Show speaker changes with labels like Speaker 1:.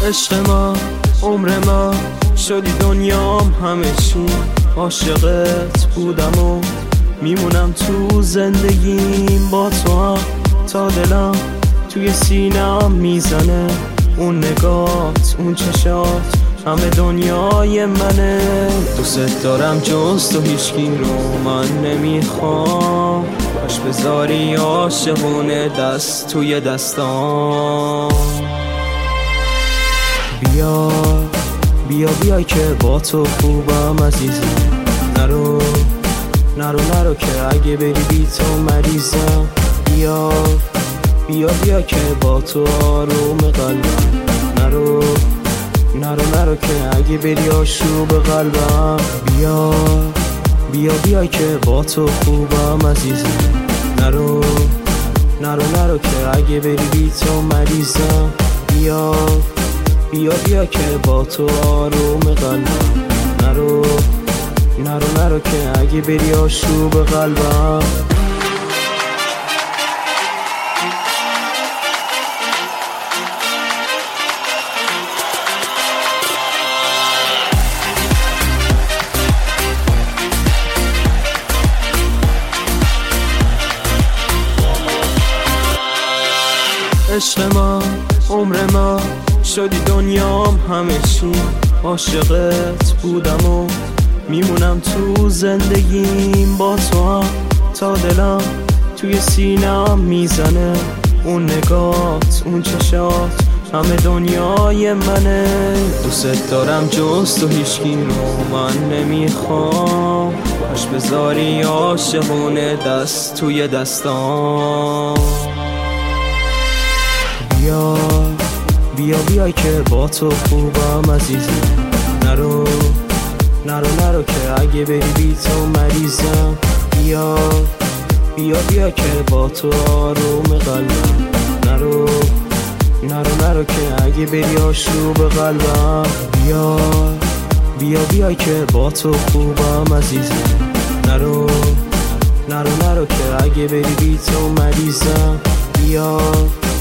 Speaker 1: عشق ما عمر ما شدی دنیام همه چی، عاشقت بودم و میمونم تو زندگیم با تو هم تا دلم توی سینم میزنه. اون نگات اون چشات همه دنیای منه. دوست دارم جز تو هیچکی رو من نمیخوام، باش بذاری عاشقونه دست توی دستام. بیا بیا بیا که با تو خوبم عزیزم، نرو نرو نرو که اگه بری بی تو مریضم. بیا بیا بیا که با تو آروم قلبم، نرو نرو نرو که اگه بری آشوب قلبم. بیا بیا بیا که با تو خوبم عزیزم، نرو نرو نرو که اگه بری بی تو مریضم. بیا بیا بیا که با تو آروم قلبم، نرو نرو نرو که اگه بری آشوب قلبم. عشق ما عمر ما شدی دنیام همه چی، عاشقت بودم و میمونم تو زندگیم با تو هم تا دلم توی سینم میزنه. اون نگات اون چشات همه دنیای منه. دوست دارم جز تو هیچکی رو من نمیخوام، باش بذاری عاشقونه دست توی دستام. بیا بیا بیا که با تو خوبم عزیزم، نرو نرو نرو که اگه بری بی تو مریضم. بیا بیا بیا که با تو آروم قلبم، نرو نرو نرو که اگه بری آشوب قلبم. بیا بیا بیا که با تو خوبم عزیزم، نرو نرو نرو که اگه بری بی تو مریضم. بیا